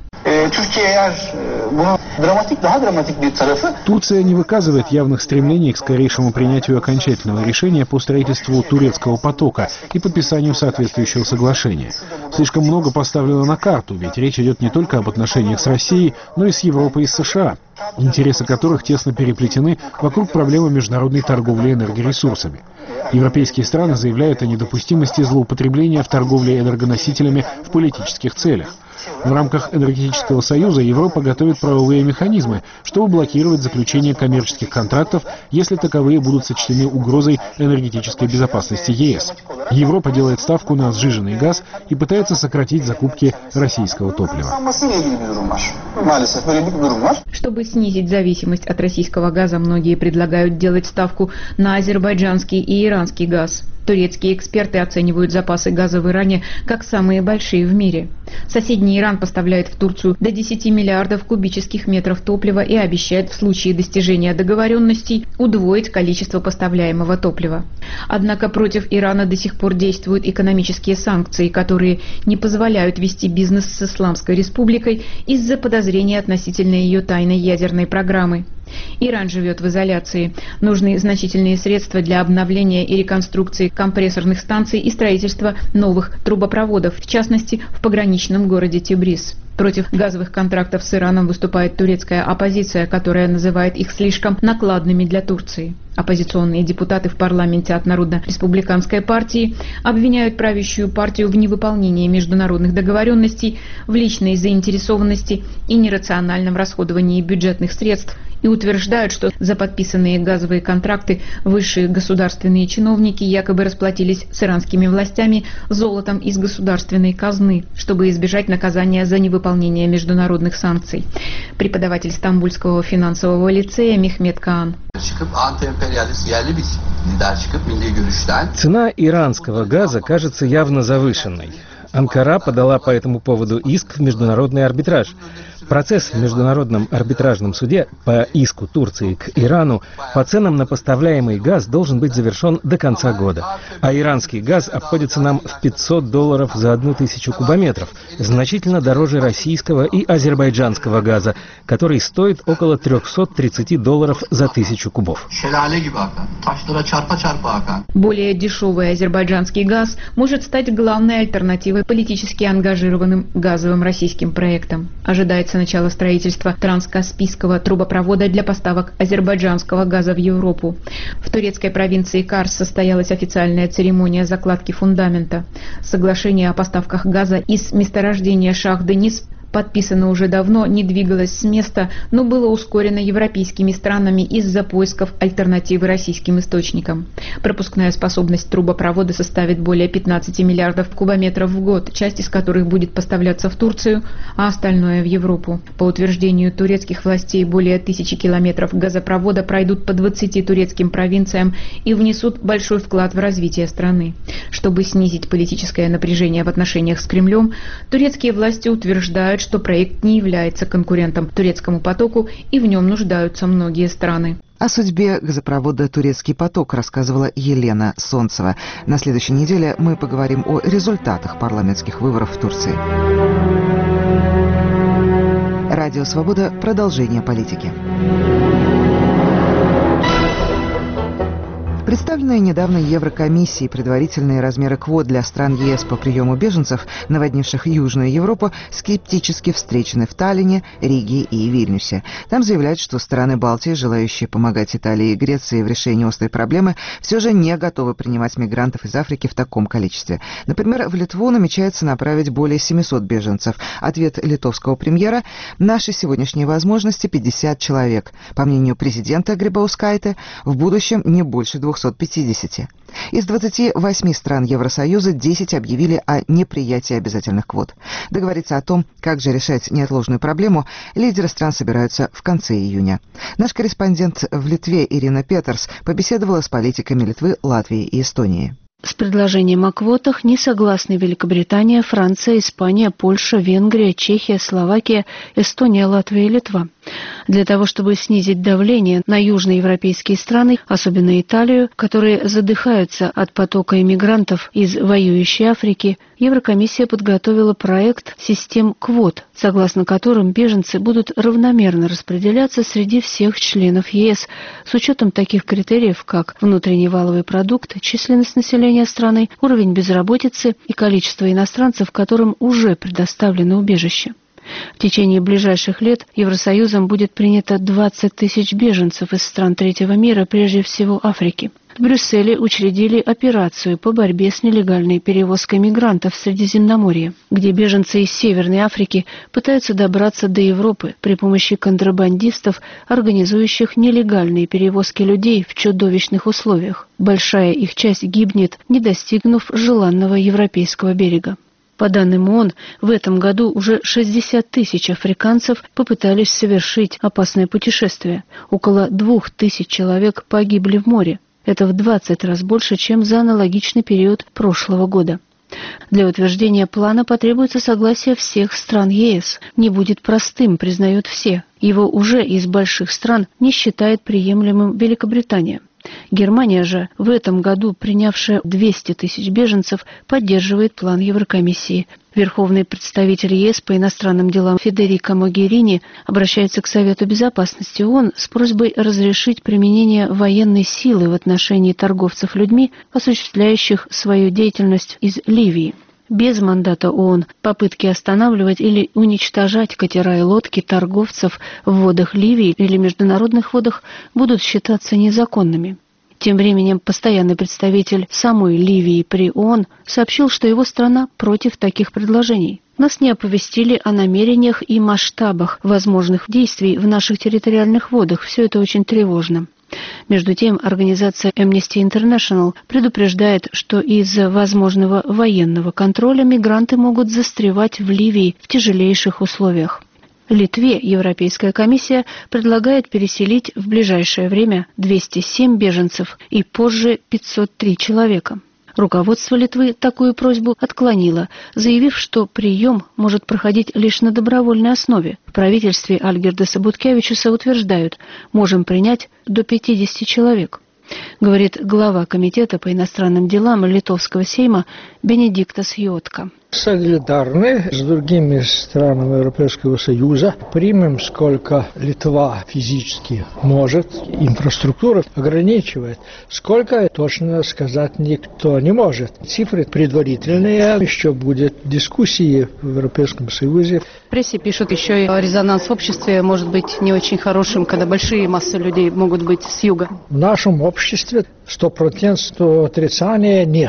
Турция не выказывает явных стремлений к скорейшему принятию окончательного решения по строительству турецкого потока и подписанию соответствующего соглашения. Слишком много поставлено на карту, ведь речь идет не только об отношениях с Россией, но и с Европой и США, интересы которых тесно переплетены вокруг проблемы международной торговли энергоресурсами. Европейские страны заявляют о недопустимости злоупотребления в торговле энергоносителями в политических целях. В рамках энергетического союза Европа готовит правовые механизмы, чтобы блокировать заключение коммерческих контрактов, если таковые будут сочтены угрозой энергетической безопасности е эс. Европа делает ставку на сжиженный газ и пытается сократить закупки российского топлива. Чтобы снизить зависимость от российского газа, многие предлагают делать ставку на азербайджанский и иранский газ. Турецкие эксперты оценивают запасы газа в Иране как самые большие в мире. Соседний Иран поставляет в Турцию до десяти миллиардов кубических метров топлива и обещает в случае достижения договоренностей удвоить количество поставляемого топлива. Однако против Ирана до сих пор действуют экономические санкции, которые не позволяют вести бизнес с Исламской Республикой из-за подозрения относительно ее тайной ядерной программы. Иран живет в изоляции. Нужны значительные средства для обновления и реконструкции компрессорных станций и строительства новых трубопроводов, в частности, в пограничном городе Тебриз. Против газовых контрактов с Ираном выступает турецкая оппозиция, которая называет их слишком накладными для Турции. Оппозиционные депутаты в парламенте от Народно-республиканской партии обвиняют правящую партию в невыполнении международных договоренностей, в личной заинтересованности и нерациональном расходовании бюджетных средств и утверждают, что за подписанные газовые контракты высшие государственные чиновники якобы расплатились с иранскими властями золотом из государственной казны, чтобы избежать наказания за невыполнение международных санкций. Преподаватель Стамбульского финансового лицея Мехмет Каан. Цена иранского газа кажется явно завышенной. Анкара подала по этому поводу иск в международный арбитраж. Процесс в Международном арбитражном суде по иску Турции к Ирану по ценам на поставляемый газ должен быть завершен до конца года. А иранский газ обходится нам в пятьсот долларов за одну тысячу кубометров, значительно дороже российского и азербайджанского газа, который стоит около триста тридцать долларов за тысячу кубов. Более дешевый азербайджанский газ может стать главной альтернативой политически ангажированным газовым российским проектам. Ожидается начало строительства транскаспийского трубопровода для поставок азербайджанского газа в Европу. В турецкой провинции Карс состоялась официальная церемония закладки фундамента. Соглашение о поставках газа из месторождения Шах-Денис подписано уже давно, не двигалось с места, но было ускорено европейскими странами из-за поисков альтернативы российским источникам. Пропускная способность трубопровода составит более пятнадцати миллиардов кубометров в год, часть из которых будет поставляться в Турцию, а остальное в Европу. По утверждению турецких властей, более тысячи километров газопровода пройдут по двадцати турецким провинциям и внесут большой вклад в развитие страны. Чтобы снизить политическое напряжение в отношениях с Кремлем, турецкие власти утверждают, что проект не является конкурентом турецкому потоку и в нем нуждаются многие страны. О судьбе газопровода «Турецкий поток» рассказывала Елена Солнцева. На следующей неделе мы поговорим о результатах парламентских выборов в Турции. Радио «Свобода». Продолжение политики. Представленные недавно Еврокомиссией предварительные размеры квот для стран ЕС по приему беженцев, наводнивших Южную Европу, скептически встречены в Таллине, Риге и Вильнюсе. Там заявляют, что страны Балтии, желающие помогать Италии и Греции в решении острой проблемы, все же не готовы принимать мигрантов из Африки в таком количестве. Например, в Литву намечается направить более семисот беженцев. Ответ литовского премьера: наши сегодняшние возможности пятьдесят человек. По мнению президента Грибаускайте, в будущем не больше двухсот пятидесяти. Из двадцати восьми стран Евросоюза десять объявили о неприятии обязательных квот. Договориться о том, как же решать неотложную проблему, лидеры стран собираются в конце июня. Наш корреспондент в Литве Ирина Петерс побеседовала с политиками Литвы, Латвии и Эстонии. С предложением о квотах не согласны Великобритания, Франция, Испания, Польша, Венгрия, Чехия, Словакия, Эстония, Латвия и Литва. Для того, чтобы снизить давление на южноевропейские страны, особенно Италию, которые задыхаются от потока иммигрантов из воюющей Африки, Еврокомиссия подготовила проект систем квот, согласно которым беженцы будут равномерно распределяться среди всех членов ЕС с учетом таких критериев, как внутренний валовый продукт, численность населения страны, уровень безработицы и количество иностранцев, которым уже предоставлено убежище. В течение ближайших лет Евросоюзом будет принято двадцать тысяч беженцев из стран третьего мира, прежде всего Африки. В Брюсселе учредили операцию по борьбе с нелегальной перевозкой мигрантов в Средиземноморье, где беженцы из Северной Африки пытаются добраться до Европы при помощи контрабандистов, организующих нелегальные перевозки людей в чудовищных условиях. Большая их часть гибнет, не достигнув желанного европейского берега. По данным ООН, в этом году уже шестьдесят тысяч африканцев попытались совершить опасное путешествие. Около двух тысяч человек погибли в море. Это в двадцать раз больше, чем за аналогичный период прошлого года. Для утверждения плана потребуется согласие всех стран ЕС. Не будет простым, признают все. Его уже из больших стран не считает приемлемым Великобритания. Германия же, в этом году принявшая двести тысяч беженцев, поддерживает план Еврокомиссии. Верховный представитель ЕС по иностранным делам Федерико Могерини обращается к Совету Безопасности ООН с просьбой разрешить применение военной силы в отношении торговцев людьми, осуществляющих свою деятельность из Ливии. Без мандата ООН попытки останавливать или уничтожать катера и лодки торговцев в водах Ливии или международных водах будут считаться незаконными. Тем временем постоянный представитель самой Ливии при ООН сообщил, что его страна против таких предложений. Нас не оповестили о намерениях и масштабах возможных действий в наших территориальных водах. Все это очень тревожно. Между тем, организация Amnesty International предупреждает, что из-за возможного военного контроля мигранты могут застревать в Ливии в тяжелейших условиях. Литве Европейская комиссия предлагает переселить в ближайшее время двести семь беженцев и позже пятьсот три человека. Руководство Литвы такую просьбу отклонило, заявив, что прием может проходить лишь на добровольной основе. В правительстве Альгирдаса Буткевичуса утверждают, можем принять до пятидесяти человек. Говорит глава комитета по иностранным делам Литовского сейма Бенедиктас Йотка. Солидарны с другими странами Европейского Союза. Примем, сколько Литва физически может. Инфраструктура ограничивает. Сколько, точно сказать никто не может. Цифры предварительные. Еще будет дискуссии в Европейском Союзе. В прессе пишут еще и резонанс в обществе может быть не очень хорошим, когда большие массы людей могут быть с юга. В нашем обществе сто процентов отрицания нет.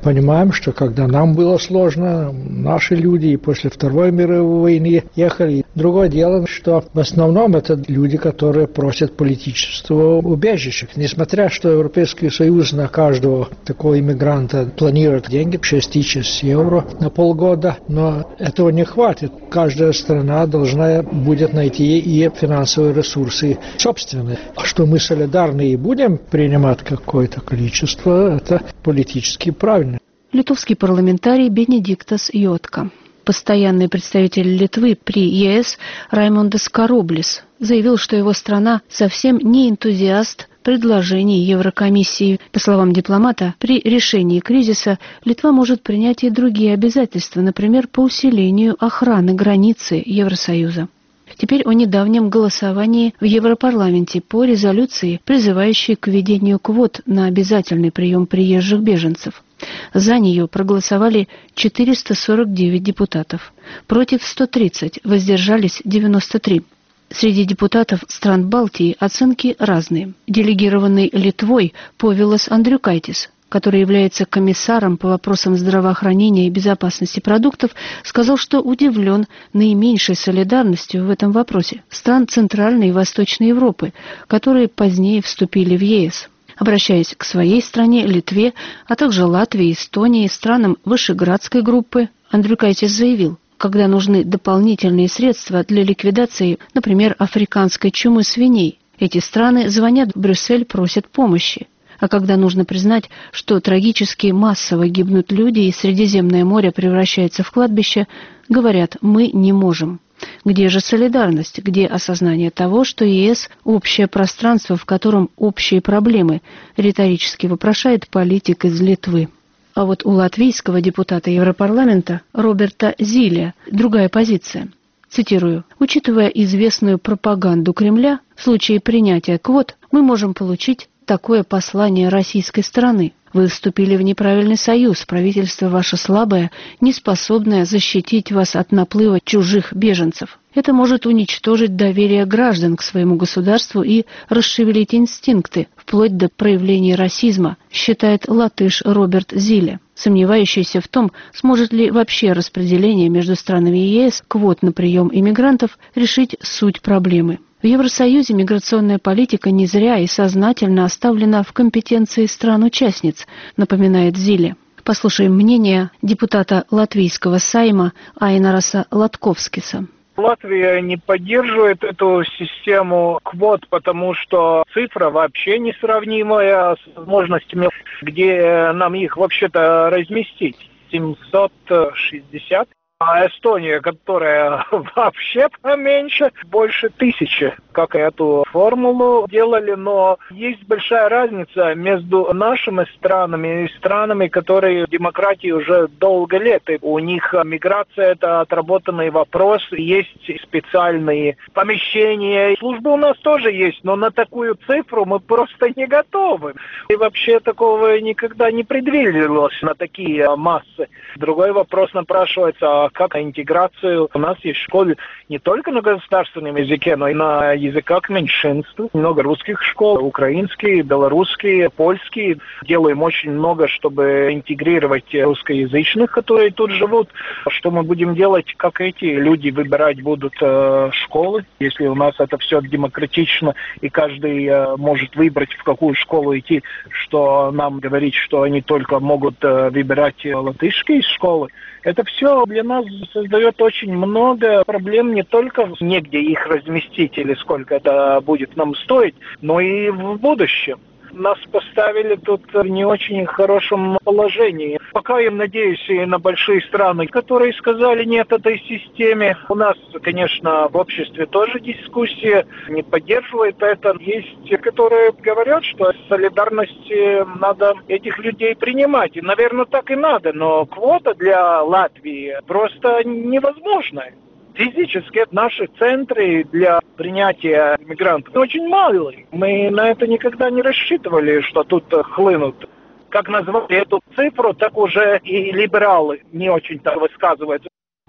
понимаем, что когда нам было сложно, наши люди и после Второй мировой войны ехали. Другое дело, что в основном это люди, которые просят политического убежища. Несмотря, что Европейский Союз на каждого такого иммигранта планирует деньги, шесть тысяч евро на полгода, но этого не хватит. Каждая страна должна будет найти и финансовые ресурсы собственные. А что мы солидарны и будем принимать какое-то количество, это политически правильно. Литовский парламентарий Бенедиктас Йотка. Постоянный представитель Литвы при ЕС Раймондас Карублис заявил, что его страна совсем не энтузиаст предложений Еврокомиссии. По словам дипломата, при решении кризиса Литва может принять и другие обязательства, например, по усилению охраны границы Евросоюза. Теперь о недавнем голосовании в Европарламенте по резолюции, призывающей к введению квот на обязательный прием приезжих беженцев. За нее проголосовали четыреста сорок девять депутатов, против сто тридцать, воздержались девяносто три. Среди депутатов стран Балтии оценки разные. Делегированный Литвой Повилас Андрюкайтис, который является комиссаром по вопросам здравоохранения и безопасности продуктов, сказал, что удивлен наименьшей солидарностью в этом вопросе стран Центральной и Восточной Европы, которые позднее вступили в ЕС. Обращаясь к своей стране, Литве, а также Латвии, Эстонии, странам Вышеградской группы, Андрюкайтис заявил, когда нужны дополнительные средства для ликвидации, например, африканской чумы свиней, эти страны звонят в Брюссель, просят помощи. А когда нужно признать, что трагически массово гибнут люди и Средиземное море превращается в кладбище, говорят, мы не можем. Где же солидарность, где осознание того, что ЕС – общее пространство, в котором общие проблемы, риторически вопрошает политик из Литвы. А вот у латвийского депутата Европарламента Роберта Зиле другая позиция. Цитирую. «Учитывая известную пропаганду Кремля, в случае принятия квот мы можем получить такое послание российской стороны. Вы вступили в неправильный союз, правительство ваше слабое, не способное защитить вас от наплыва чужих беженцев. Это может уничтожить доверие граждан к своему государству и расшевелить инстинкты, вплоть до проявления расизма», считает латыш Роберт Зиле, сомневающийся в том, сможет ли вообще распределение между странами ЕС квот на прием иммигрантов решить суть проблемы. В Евросоюзе миграционная политика не зря и сознательно оставлена в компетенции стран-участниц, напоминает Зиле. Послушаем мнение депутата латвийского сайма Айнараса Латковскиса. Латвия не поддерживает эту систему квот, потому что цифра вообще несравнимая с возможностями, где нам их вообще-то разместить. семьсот шестьдесят. А Эстония, которая вообще поменьше, больше тысячи, как эту формулу делали, но есть большая разница между нашими странами и странами, которые в демократии уже долго лет. И у них миграция – это отработанный вопрос, есть специальные помещения. Службы у нас тоже есть, но на такую цифру мы просто не готовы. И вообще такого никогда не предвиделось на такие массы. Другой вопрос напрашивается, как интеграцию. У нас есть школы не только на государственном языке, но и на языках меньшинств. Много русских школ, украинские, белорусские, польские. Делаем очень много, чтобы интегрировать русскоязычных, которые тут живут. Что мы будем делать, как эти люди выбирать будут э, школы, если у нас это все демократично, и каждый э, может выбрать, в какую школу идти, что нам говорить, что они только могут э, выбирать латышские школы. Это все для нас создает очень много проблем, не только негде их разместить или сколько это будет нам стоить, но и в будущем. Нас поставили тут в не очень хорошем положении. Пока я надеюсь и на большие страны, которые сказали нет этой системе. У нас, конечно, в обществе тоже дискуссия не поддерживает это. Есть те, которые говорят, что солидарности надо этих людей принимать. И, наверное, так и надо. Но квота для Латвии просто невозможная. Физически наши центры для принятия мигрантов очень малые. Мы на это никогда не рассчитывали, что тут хлынут. Как назвали эту цифру, так уже и либералы не очень-то высказываются.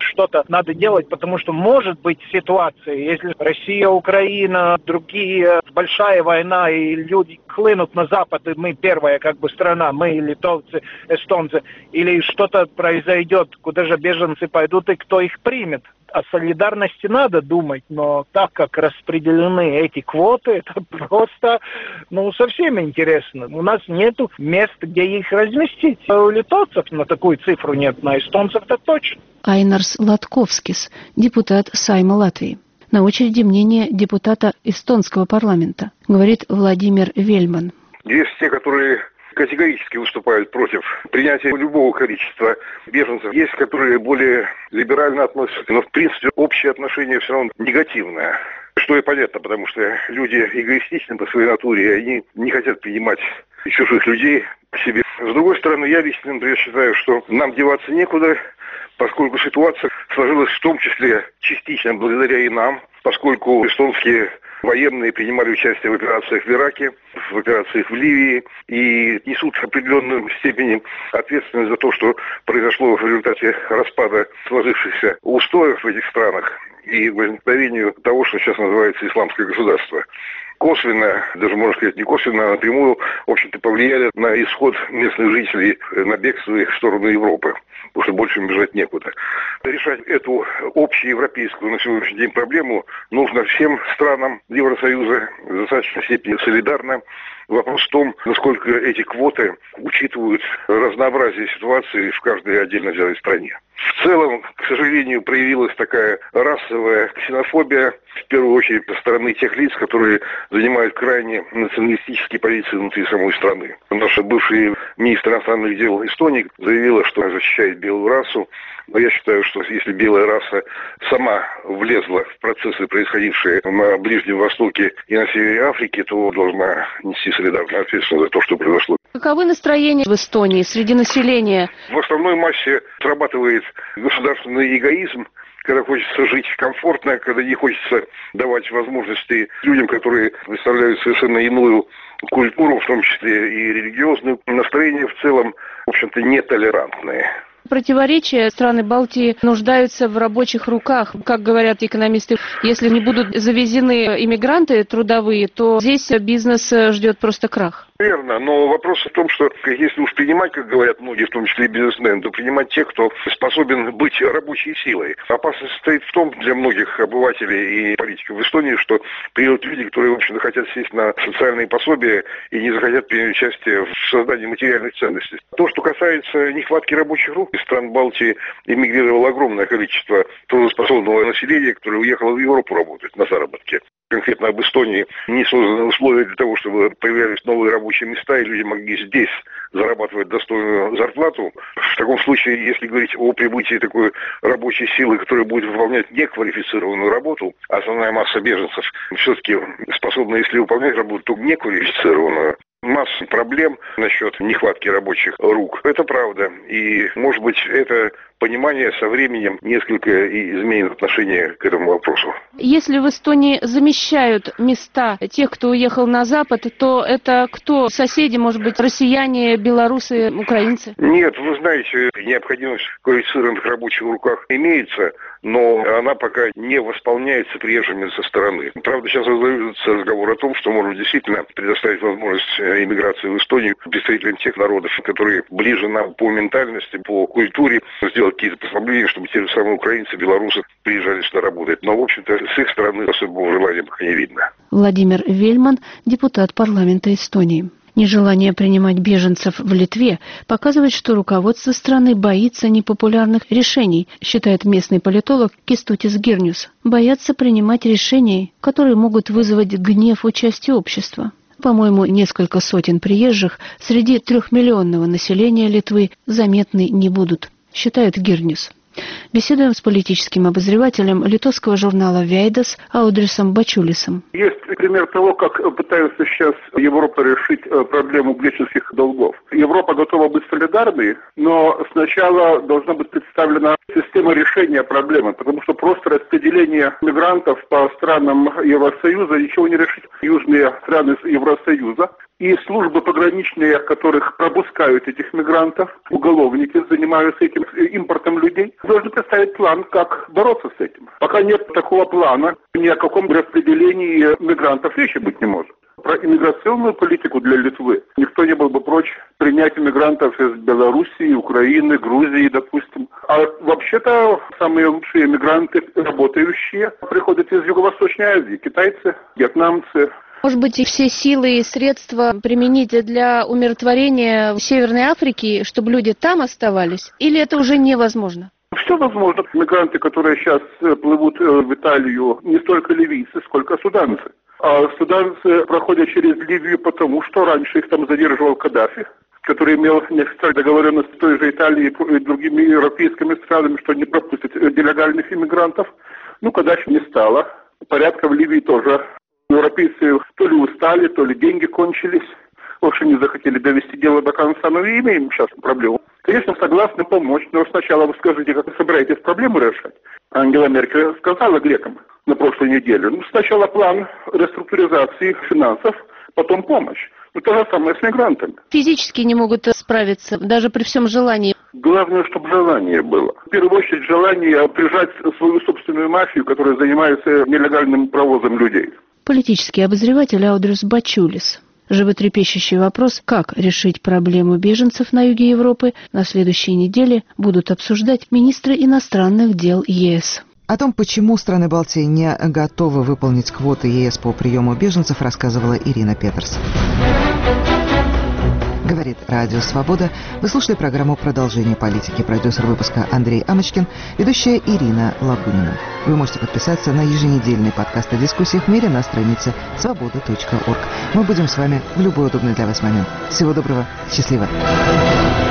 что-то надо делать, потому что может быть ситуация, если Россия, Украина, другие, большая война, и люди хлынут на Запад, и мы первая как бы страна, мы литовцы, эстонцы, или что-то произойдет, куда же беженцы пойдут и кто их примет. О солидарности надо думать, но так как распределены эти квоты, это просто, ну, совсем интересно. У нас нету мест, где их разместить. У литовцев на такую цифру нет, на эстонцев-то точно. Айнарс Латковскис, депутат Сайма Латвии. На очереди мнение депутата эстонского парламента, говорит Владимир Вельман. Есть те, которые категорически выступают против принятия любого количества беженцев. Есть, которые более либерально относятся, но в принципе общее отношение все равно негативное. Что и понятно, потому что люди эгоистичны по своей натуре, и они не хотят принимать чужих людей к себе. С другой стороны, я лично, например, считаю, что нам деваться некуда, поскольку ситуация сложилась в том числе частично благодаря и нам, поскольку эстонские военные принимали участие в операциях в Ираке, в операциях в Ливии и несут в определенной степени ответственность за то, что произошло в результате распада сложившихся устоев в этих странах и возникновению того, что сейчас называется исламское государство. Косвенно, даже можно сказать не косвенно, а напрямую, в общем-то, повлияли на исход местных жителей, на бегство их в сторону Европы, потому что больше им бежать некуда. Решать эту общеевропейскую на сегодняшний день проблему нужно всем странам Евросоюза, в достаточной степени солидарно. Вопрос в том, насколько эти квоты учитывают разнообразие ситуации в каждой отдельно взятой стране. В целом, к сожалению, проявилась такая расовая ксенофобия, в первую очередь со стороны тех лиц, которые занимают крайне националистические позиции внутри самой страны. Наша бывший министр иностранных дел Эстонии заявила, что защищает белую расу. Но я считаю, что если белая раса сама влезла в процессы, происходившие на Ближнем Востоке и на севере Африки, то должна нести солидарную ответственность за то, что произошло. Каковы настроения в Эстонии среди населения? В основной массе срабатывает государственный эгоизм, когда хочется жить комфортно, когда не хочется давать возможности людям, которые представляют совершенно иную культуру, в том числе и религиозную. Настроение в целом, в общем-то, нетолерантное. Противоречия страны Балтии нуждаются в рабочих руках. Как говорят экономисты, если не будут завезены иммигранты трудовые, то здесь бизнес ждет просто крах. Верно, но вопрос в том, что если уж принимать, как говорят многие, в том числе и бизнесмены, то принимать тех, кто способен быть рабочей силой. Опасность состоит в том для многих обывателей и политиков в Эстонии, что приедут люди, которые, в общем-то, хотят сесть на социальные пособия и не захотят принять участие в создании материальных ценностей. То, что касается нехватки рабочих рук, из стран Балтии эмигрировало огромное количество трудоспособного населения, которое уехало в Европу работать на заработки. Конкретно об Эстонии не созданы условия для того, чтобы появлялись новые рабочие места, и люди могли здесь зарабатывать достойную зарплату. В таком случае, если говорить о прибытии такой рабочей силы, которая будет выполнять неквалифицированную работу, основная масса беженцев все-таки способна, если выполнять работу, то неквалифицированную. Масса проблем насчет нехватки рабочих рук. Это правда. И, может быть, это понимание со временем несколько и изменит отношение к этому вопросу. Если в Эстонии замещают места тех, кто уехал на Запад, то это кто? Соседи, может быть, россияне, белорусы, украинцы? Нет, вы знаете, необходимость в квалифицированных рабочих руках имеется, но она пока не восполняется приезжими со стороны. Правда, сейчас раздается разговор о том, что можно действительно предоставить возможность иммиграции в Эстонию представителям тех народов, которые ближе нам по ментальности, по культуре, сделать какие-то послабления, чтобы те же самые украинцы, белорусы приезжали сюда работать. Но, в общем-то, с их стороны особого желания пока не видно. Владимир Вельман, депутат парламента Эстонии. Нежелание принимать беженцев в Литве показывает, что руководство страны боится непопулярных решений, считает местный политолог Кестутис Гирнюс. Боятся принимать решения, которые могут вызвать гнев у части общества. По-моему, несколько сотен приезжих среди трехмиллионного населения Литвы заметны не будут, считает Гирнюс. Беседуем с политическим обозревателем литовского журнала «Вейдас» Аудрисом Бачулисом. Есть пример того, как пытается сейчас Европа решить проблему греческих долгов. Европа готова быть солидарной, но сначала должна быть представлена система решения проблемы, потому что просто распределение мигрантов по странам Евросоюза ничего не решит. Южные страны Евросоюза И службы пограничные, которых пропускают этих мигрантов, уголовники занимаются этим импортом людей, должны представить план, как бороться с этим. Пока нет такого плана, ни о каком распределении мигрантов речи быть не может. Про иммиграционную политику для Литвы никто не был бы прочь принять иммигрантов из Белоруссии, Украины, Грузии, допустим. А вообще-то самые лучшие иммигранты, работающие, приходят из Юго-Восточной Азии. Китайцы, вьетнамцы. Может быть, и все силы и средства применить для умиротворения в Северной Африке, чтобы люди там оставались? Или это уже невозможно? Все возможно. Мигранты, которые сейчас плывут в Италию, не столько ливийцы, сколько суданцы. А суданцы проходят через Ливию потому, что раньше их там задерживал Каддафи, который имел неофициальную договоренность с той же Италией и другими европейскими странами, что не пропустят нелегальных иммигрантов. Ну, Каддафи не стало. Порядка в Ливии тоже. Европейцы то ли устали, то ли деньги кончились. В общем, не захотели довести дело до конца, но и имеем сейчас проблему. Конечно, согласны помочь, но сначала вы скажите, как вы собираетесь проблему решать. Ангела Меркель сказала грекам на прошлой неделе. Ну, сначала план реструктуризации финансов, потом помощь. Ну, то же самое с мигрантами. Физически не могут справиться, даже при всем желании. Главное, чтобы желание было. В первую очередь, желание прижать свою собственную мафию, которая занимается нелегальным провозом людей. Политический обозреватель Аудрюс Бачулис. Животрепещущий вопрос, как решить проблему беженцев на юге Европы, на следующей неделе будут обсуждать министры иностранных дел ЕС. О том, почему страны Балтии не готовы выполнить квоты ЕС по приему беженцев, рассказывала Ирина Петерс. Говорит Радио Свобода. Вы слушали программу «Продолжение политики». Продюсер выпуска Андрей Амочкин, ведущая Ирина Лагунина. Вы можете подписаться на еженедельный подкаст о дискуссиях в мире на странице свобода точка орг. Мы будем с вами в любой удобный для вас момент. Всего доброго. Счастливо.